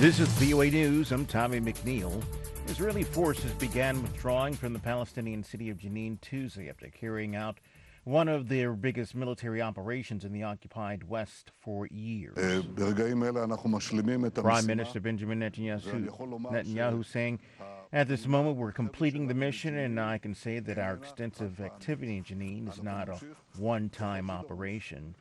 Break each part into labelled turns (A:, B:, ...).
A: This is VOA News. I'm Tommy McNeil. Israeli forces began withdrawing from the Palestinian city of Jenin Tuesday after carrying out one of their biggest military operations in the occupied West for years. Prime Minister Benjamin Netanyahu saying, at this moment we're completing the mission, and I can say that our extensive activity in Jenin is not a one-time operation.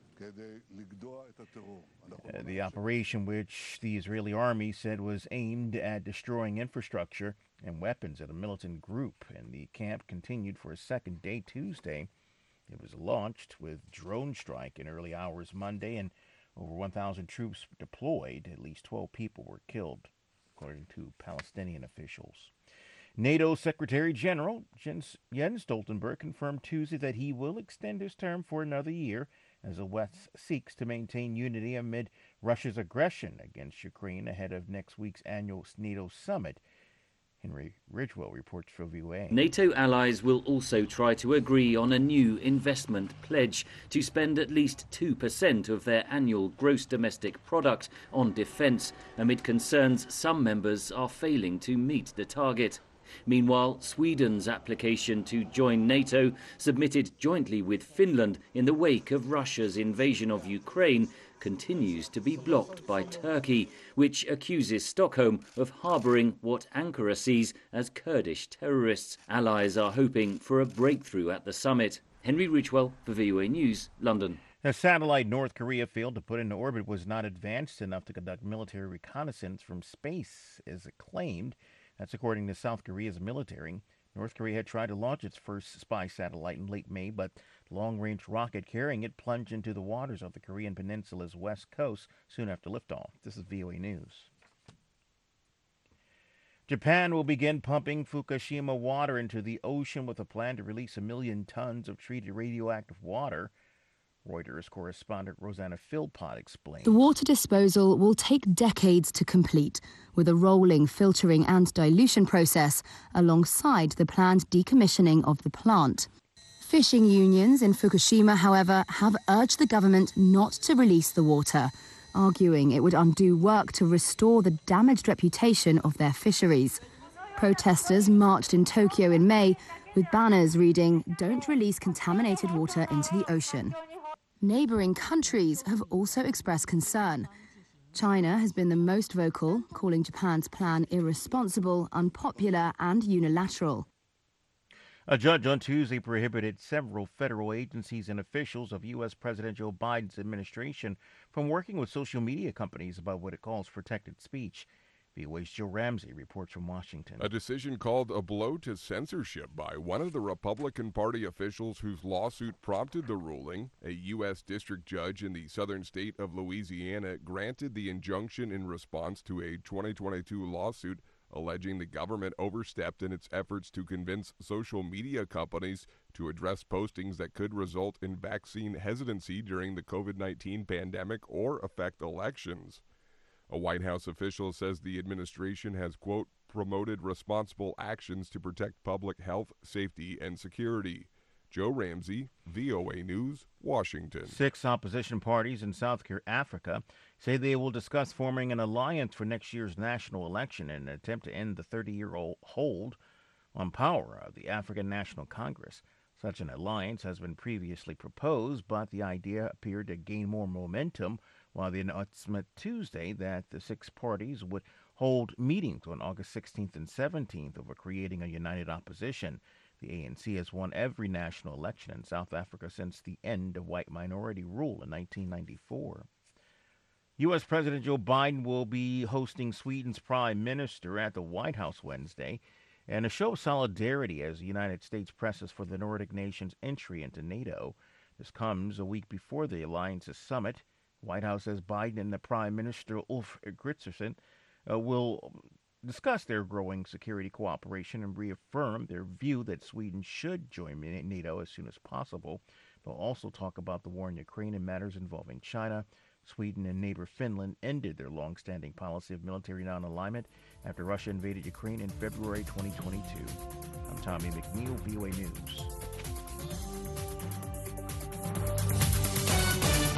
A: The operation, which the Israeli army said was aimed at destroying infrastructure and weapons at a militant group in the camp, continued for a second day Tuesday. It was launched with drone strike in early hours Monday, and over 1,000 troops deployed. At least 12 people were killed, according to Palestinian officials. NATO Secretary General Jens Stoltenberg confirmed Tuesday that he will extend his term for another year as the West seeks to maintain unity amid Russia's aggression against Ukraine ahead of next week's annual NATO summit. Henry Ridgwell reports for VOA.
B: NATO allies will also try to agree on a new investment pledge to spend at least 2% of their annual gross domestic product on defence, amid concerns some members are failing to meet the target. Meanwhile, Sweden's application to join NATO, submitted jointly with Finland in the wake of Russia's invasion of Ukraine, continues to be blocked by Turkey, which accuses Stockholm of harbouring what Ankara sees as Kurdish terrorists. Allies are hoping for a breakthrough at the summit. Henry Ridgwell for VOA News, London.
A: A satellite North Korea failed to put into orbit was not advanced enough to conduct military reconnaissance from space, as it claimed. That's according to South Korea's military. North Korea had tried to launch its first spy satellite in late May, but the long-range rocket carrying it plunged into the waters of the Korean peninsula's west coast soon after liftoff. This is VOA News. Japan will begin pumping Fukushima water into the ocean with a plan to release 1 million tons of treated radioactive water. Reuters correspondent Rosanna Philpott explains.
C: The water disposal will take decades to complete, with a rolling filtering and dilution process alongside the planned decommissioning of the plant. Fishing unions in Fukushima, however, have urged the government not to release the water, arguing it would undo work to restore the damaged reputation of their fisheries. Protesters marched in Tokyo in May with banners reading, "Don't release contaminated water into the ocean." Neighbouring countries have also expressed concern. China has been the most vocal, calling Japan's plan irresponsible, unpopular and unilateral.
A: A judge on Tuesday prohibited several federal agencies and officials of U.S. President Joe Biden's administration from working with social media companies about what it calls protected speech. VOA's Joe Ramsey reports from Washington.
D: A decision called a blow to censorship by one of the Republican Party officials whose lawsuit prompted the ruling. A U.S. district judge in the southern state of Louisiana granted the injunction in response to a 2022 lawsuit alleging the government overstepped in its efforts to convince social media companies to address postings that could result in vaccine hesitancy during the COVID-19 pandemic or affect elections. A White House official says the administration has, quote, promoted responsible actions to protect public health, safety, and security. Joe Ramsey, VOA News, Washington.
A: 6 opposition parties in South Africa say they will discuss forming an alliance for next year's national election in an attempt to end the 30-year hold on power of the African National Congress. Such an alliance has been previously proposed, but the idea appeared to gain more momentum while the announcement Tuesday that the 6 parties would hold meetings on August 16th and 17th over creating a united opposition. The ANC has won every national election in South Africa since the end of white minority rule in 1994. U.S. President Joe Biden will be hosting Sweden's prime minister at the White House Wednesday in a show of solidarity as the United States presses for the Nordic nation's entry into NATO. This comes a week before the alliance's summit. White House says Biden and the Prime Minister Ulf Kristersson will discuss their growing security cooperation and reaffirm their view that Sweden should join NATO as soon as possible. They'll also talk about the war in Ukraine and matters involving China. Sweden and neighbor Finland ended their long-standing policy of military non-alignment after Russia invaded Ukraine in February 2022. I'm Tommy McNeil, VOA News.